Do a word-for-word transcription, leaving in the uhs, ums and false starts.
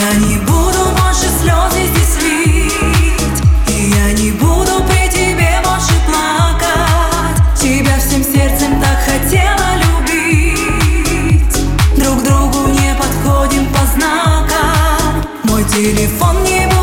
я не буду больше слезы здесь лить, и я не буду при тебе больше плакать. Тебя всем сердцем так хотела любить, друг другу не подходим по знакам. Мой телефон не